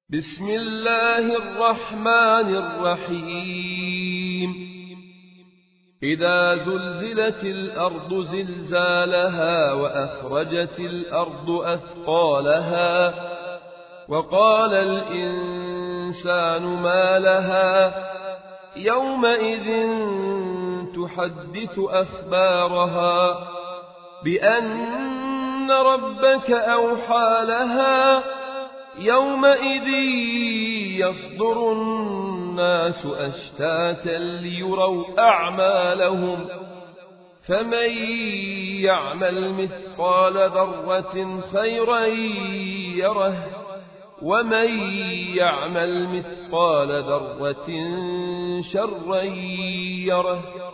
بسم الله الرحمن الرحيم إذا زلزلت الأرض زلزالها وأخرجت الأرض أثقالها وقال الإنسان ما لها يومئذ تحدث أخبارها بأن ربك أوحى لها يومئذ يصدر الناس أشتاتا ليروا أعمالهم فمن يعمل مثقال ذرة خيرا يره ومن يعمل مثقال ذرة شرا يره